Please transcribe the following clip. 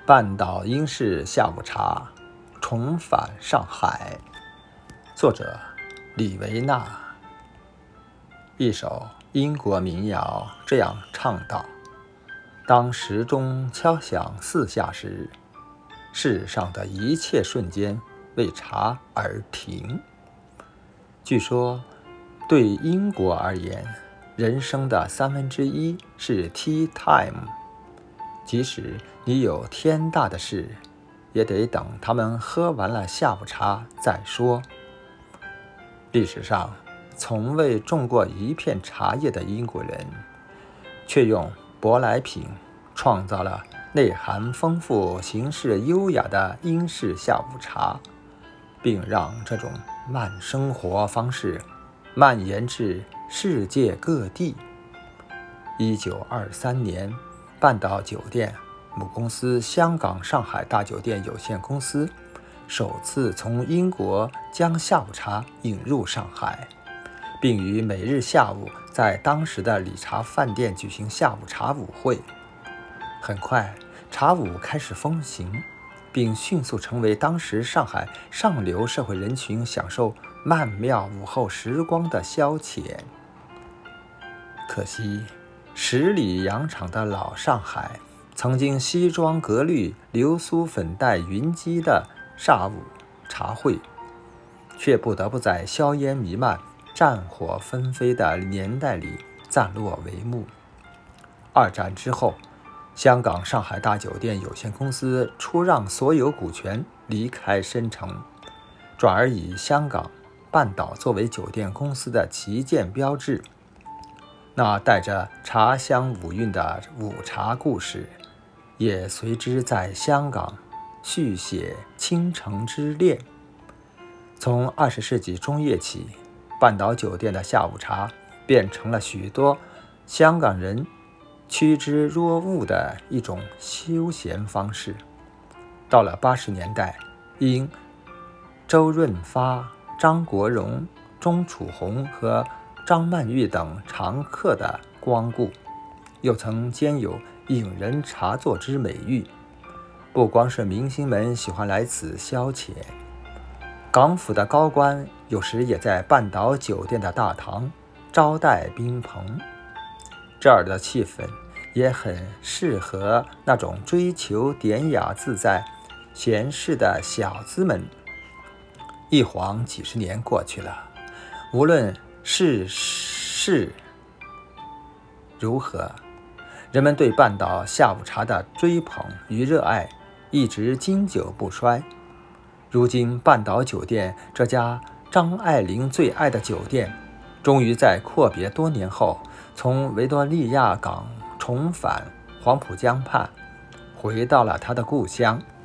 半岛英式下午茶重返上海，作者李维纳。一首英国民谣这样唱道：当时钟敲响4下时，世上的一切瞬间为茶而停。据说对英国而言，人生的1/3是 tea time， 即使你有天大的事，也得等他们喝完了下午茶再说。历史上从未种过一片茶叶的英国人，却用舶来品创造了内涵丰富、形式优雅的英式下午茶，并让这种慢生活方式蔓延至世界各地。1923年，半岛酒店母公司香港上海大酒店有限公司首次从英国将下午茶引入上海，并于每日下午在当时的理查饭店举行下午茶舞会。很快，茶舞开始风行，并迅速成为当时上海上流社会人群享受曼妙午后时光的消遣。可惜十里洋场的老上海，曾经西装革履、流苏粉黛云集的下午茶会，却不得不在硝烟弥漫、战火纷飞的年代里暂落帷幕。二战之后，香港上海大酒店有限公司出让所有股权，离开深城，转而以香港半岛作为酒店公司的旗舰标志。那带着茶香五韵的午茶故事，也随之在香港续写倾城之恋。从20世纪中叶起，半岛酒店的下午茶变成了许多香港人趋之若鹜的一种休闲方式。到了80年代，因周润发、张国荣、钟楚红和张曼玉等常客的光顾，又曾兼有引人茶座之美誉。不光是明星们喜欢来此消遣，港府的高官有时也在半岛酒店的大堂招待宾朋。这儿的气氛也很适合那种追求典雅自在、闲适的小资们。一晃几十年过去了，无论世事如何，人们对半岛下午茶的追捧与热爱一直经久不衰。如今半岛酒店这家张爱玲最爱的酒店，终于在阔别多年后，从维多利亚港重返黄浦江畔，回到了他的故乡。